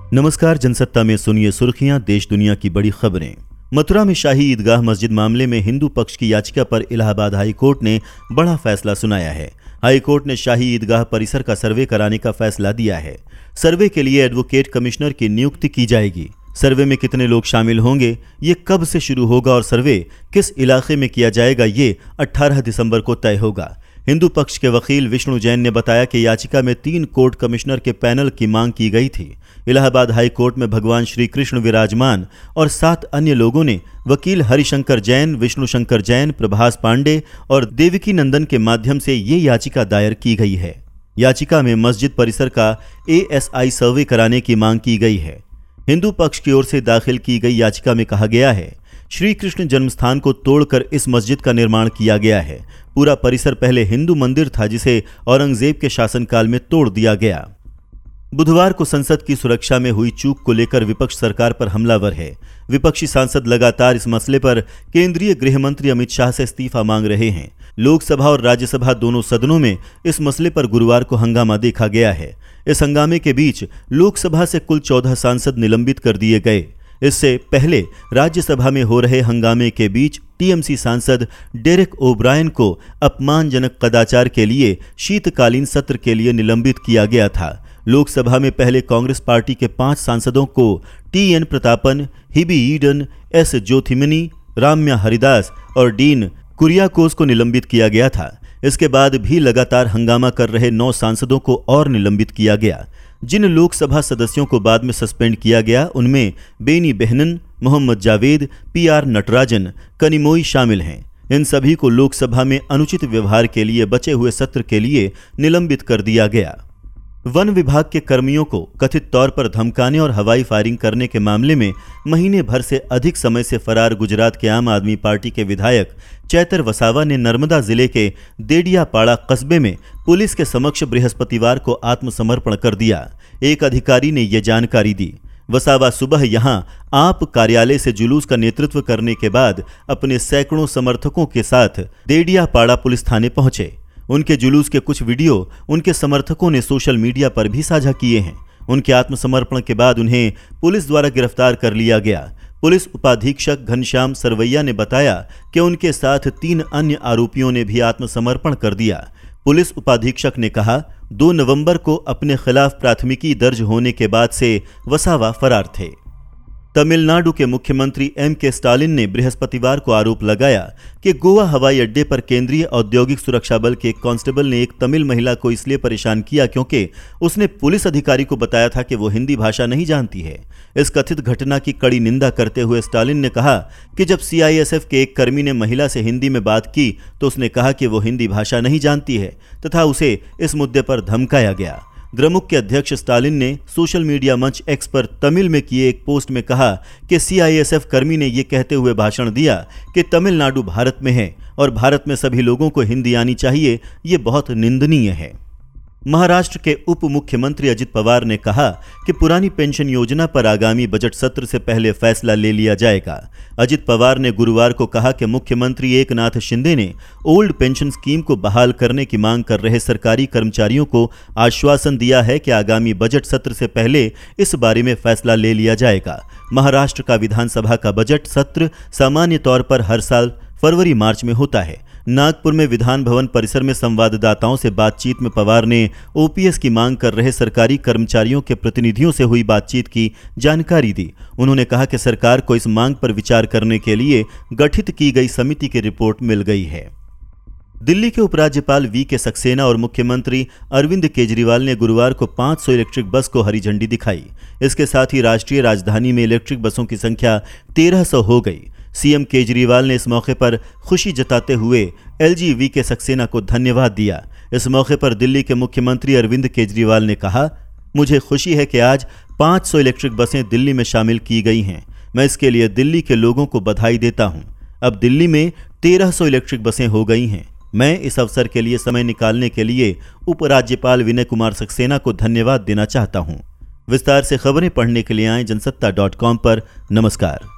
नमस्कार, जनसत्ता में सुनिए सुर्खियां, देश दुनिया की बड़ी खबरें। मथुरा में शाही ईदगाह मस्जिद मामले में हिंदू पक्ष की याचिका पर इलाहाबाद हाई कोर्ट ने बड़ा फैसला सुनाया है। हाई कोर्ट ने शाही ईदगाह परिसर का सर्वे कराने का फैसला दिया है। सर्वे के लिए एडवोकेट कमिश्नर की नियुक्ति की जाएगी। सर्वे में कितने लोग शामिल होंगे, ये कब से शुरू होगा और सर्वे किस इलाके में किया जाएगा, ये 18 दिसंबर को तय होगा। हिंदू पक्ष के वकील विष्णु जैन ने बताया कि याचिका में 3 कोर्ट कमिश्नर के पैनल की मांग की गई थी। इलाहाबाद हाई कोर्ट में भगवान श्री कृष्ण विराजमान और 7 अन्य लोगों ने वकील हरिशंकर जैन, विष्णु शंकर जैन, प्रभास पांडे और देवकी नंदन के माध्यम से ये याचिका दायर की गई है। याचिका में मस्जिद परिसर का ASI सर्वे कराने की मांग की गई है। हिंदू पक्ष की ओर से दाखिल की गई याचिका में कहा गया है, श्री कृष्ण जन्मस्थान को तोड़कर इस मस्जिद का निर्माण किया गया है। पूरा परिसर पहले हिंदू मंदिर था, जिसे औरंगजेब के शासनकाल में तोड़ दिया गया। बुधवार को संसद की सुरक्षा में हुई चूक को लेकर विपक्ष सरकार पर हमलावर है। विपक्षी सांसद लगातार इस मसले पर केंद्रीय गृह मंत्री अमित शाह से इस्तीफा मांग रहे हैं। लोकसभा और राज्यसभा दोनों सदनों में इस मसले पर गुरुवार को हंगामा देखा गया है। इस हंगामे के बीच लोकसभा से कुल 14 सांसद निलंबित कर दिए गए। इससे पहले राज्यसभा में हो रहे हंगामे के बीच टीएमसी सांसद डेरेक ओब्रायन को अपमानजनक कदाचार के लिए शीतकालीन सत्र के लिए निलंबित किया गया था। लोकसभा में पहले कांग्रेस पार्टी के 5 सांसदों को TN प्रतापन, हिबी ईडन, S ज्योतिमनी, राम्या हरिदास और डीन कुरियाकोस को निलंबित किया गया था। इसके बाद भी लगातार हंगामा कर रहे 9 सांसदों को और निलंबित किया गया। जिन लोकसभा सदस्यों को बाद में सस्पेंड किया गया, उनमें बेनी बेहनन, मोहम्मद जावेद, PR नटराजन, कनिमोई शामिल हैं। इन सभी को लोकसभा में अनुचित व्यवहार के लिए बचे हुए सत्र के लिए निलंबित कर दिया गया। वन विभाग के कर्मियों को कथित तौर पर धमकाने और हवाई फायरिंग करने के मामले में महीने भर से अधिक समय से फरार गुजरात के आम आदमी पार्टी के विधायक चैतर वसावा ने नर्मदा जिले के देडियापाड़ा कस्बे में पुलिस के समक्ष बृहस्पतिवार को आत्मसमर्पण कर दिया। एक अधिकारी ने यह जानकारी दी। वसावा सुबह यहां आप कार्यालय से जुलूस का नेतृत्व करने के बाद अपने सैकड़ों समर्थकों के साथ देडियापाड़ा पुलिस थाने पहुंचे। उनके जुलूस के कुछ वीडियो उनके समर्थकों ने सोशल मीडिया पर भी साझा किए हैं। उनके आत्मसमर्पण के बाद उन्हें पुलिस द्वारा गिरफ्तार कर लिया गया। पुलिस उपाधीक्षक घनश्याम सरवैया ने बताया कि उनके साथ 3 अन्य आरोपियों ने भी आत्मसमर्पण कर दिया। पुलिस उपाधीक्षक ने कहा, 2 नवंबर को अपने खिलाफ प्राथमिकी दर्ज होने के बाद से वसावा फरार थे। तमिलनाडु के मुख्यमंत्री M.K. स्टालिन ने बृहस्पतिवार को आरोप लगाया कि गोवा हवाई अड्डे पर केंद्रीय औद्योगिक सुरक्षा बल के एक कांस्टेबल ने एक तमिल महिला को इसलिए परेशान किया क्योंकि उसने पुलिस अधिकारी को बताया था कि वो हिंदी भाषा नहीं जानती है। इस कथित घटना की कड़ी निंदा करते हुए स्टालिन ने कहा कि जब CISF के एक कर्मी ने महिला से हिंदी में बात की तो उसने कहा कि वो हिंदी भाषा नहीं जानती है तथा उसे इस मुद्दे पर धमकाया गया। द्रमुक के अध्यक्ष स्टालिन ने सोशल मीडिया मंच X पर तमिल में किए एक पोस्ट में कहा कि CISF कर्मी ने ये कहते हुए भाषण दिया कि तमिलनाडु भारत में है और भारत में सभी लोगों को हिंदी आनी चाहिए। ये बहुत निंदनीय है। महाराष्ट्र के उप मुख्यमंत्री अजित पवार ने कहा कि पुरानी पेंशन योजना पर आगामी बजट सत्र से पहले फैसला ले लिया जाएगा। अजित पवार ने गुरुवार को कहा कि मुख्यमंत्री एकनाथ शिंदे ने ओल्ड पेंशन स्कीम को बहाल करने की मांग कर रहे सरकारी कर्मचारियों को आश्वासन दिया है कि आगामी बजट सत्र से पहले इस बारे में फैसला ले लिया जाएगा। महाराष्ट्र का विधानसभा का बजट सत्र सामान्य तौर पर हर साल फरवरी-मार्च में होता है। नागपुर में विधान भवन परिसर में संवाददाताओं से बातचीत में पवार ने OPS की मांग कर रहे सरकारी कर्मचारियों के प्रतिनिधियों से हुई बातचीत की जानकारी दी। उन्होंने कहा कि सरकार को इस मांग पर विचार करने के लिए गठित की गई समिति की रिपोर्ट मिल गई है। दिल्ली के उपराज्यपाल VK सक्सेना और मुख्यमंत्री अरविंद केजरीवाल ने गुरुवार को 500 इलेक्ट्रिक बस को हरी झंडी दिखाई। इसके साथ ही राष्ट्रीय राजधानी में इलेक्ट्रिक बसों की संख्या 1300 हो गई। CM केजरीवाल ने इस मौके पर खुशी जताते हुए LG VK सक्सेना को धन्यवाद दिया। इस मौके पर दिल्ली के मुख्यमंत्री अरविंद केजरीवाल ने कहा, मुझे खुशी है कि आज 500 इलेक्ट्रिक बसें दिल्ली में शामिल की गई हैं। मैं इसके लिए दिल्ली के लोगों को बधाई देता हूं। अब दिल्ली में 1300 इलेक्ट्रिक बसें हो गई हैं। मैं इस अवसर के लिए समय निकालने के लिए उपराज्यपाल विनय कुमार सक्सेना को धन्यवाद देना चाहता हूं। विस्तार से खबरें पढ़ने के लिए आएं जनसत्ता.com पर। नमस्कार।